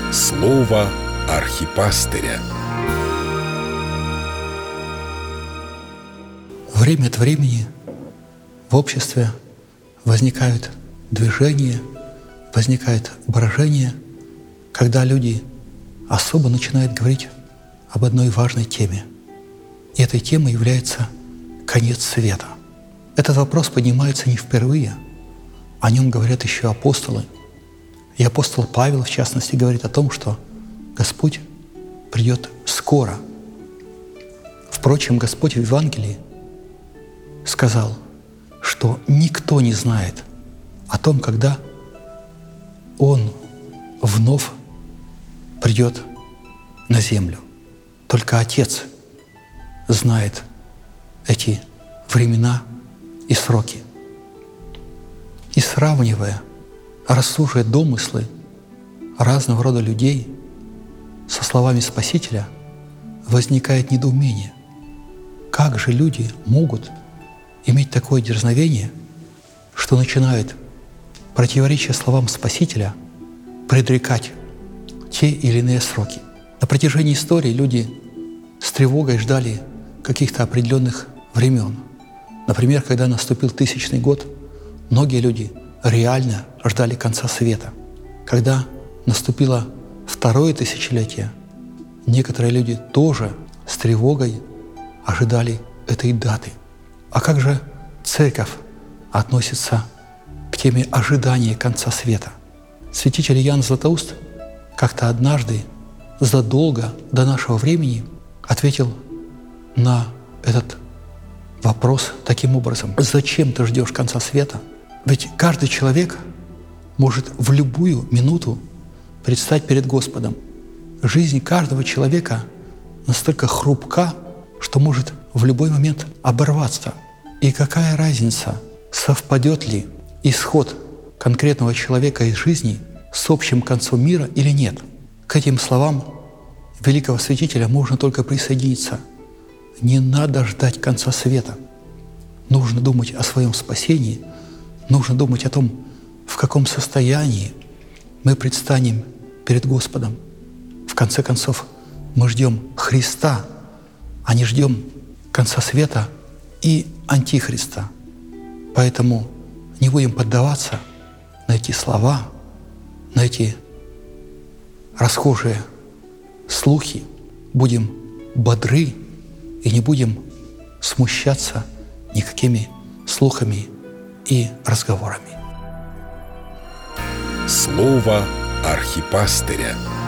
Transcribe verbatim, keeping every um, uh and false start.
Слово архипастыря. Время от времени в обществе возникают движения, возникают брожения, когда люди особо начинают говорить об одной важной теме. И этой темой является конец света. Этот вопрос поднимается не впервые. О нем говорят еще апостолы. И апостол Павел, в частности, говорит о том, что Господь придет скоро. Впрочем, Господь в Евангелии сказал, что никто не знает о том, когда Он вновь придет на землю. Только Отец знает эти времена и сроки. И сравнивая, рассуживая домыслы разного рода людей со словами Спасителя, возникает недоумение. Как же люди могут иметь такое дерзновение, что начинают, противоречия словам Спасителя, предрекать те или иные сроки? На протяжении истории люди с тревогой ждали каких-то определенных времен. Например, когда наступил тысячный год, многие люди реально ждали конца света. Когда наступило второе тысячелетие, некоторые люди тоже с тревогой ожидали этой даты. А как же Церковь относится к теме ожидания конца света? Святитель Иоанн Златоуст как-то однажды, задолго до нашего времени, ответил на этот вопрос таким образом: «Зачем ты ждешь конца света? Ведь каждый человек может в любую минуту предстать перед Господом. Жизнь каждого человека настолько хрупка, что может в любой момент оборваться. И какая разница, совпадет ли исход конкретного человека из жизни с общим концом мира или нет?» К этим словам великого святителя можно только присоединиться. Не надо ждать конца света. Нужно думать о своем спасении, нужно думать о том, в каком состоянии мы предстанем перед Господом. В конце концов, мы ждем Христа, а не ждем конца света и Антихриста. Поэтому не будем поддаваться на эти слова, на эти расхожие слухи. Будем бодры и не будем смущаться никакими слухами и разговорами. Слово архипастыря.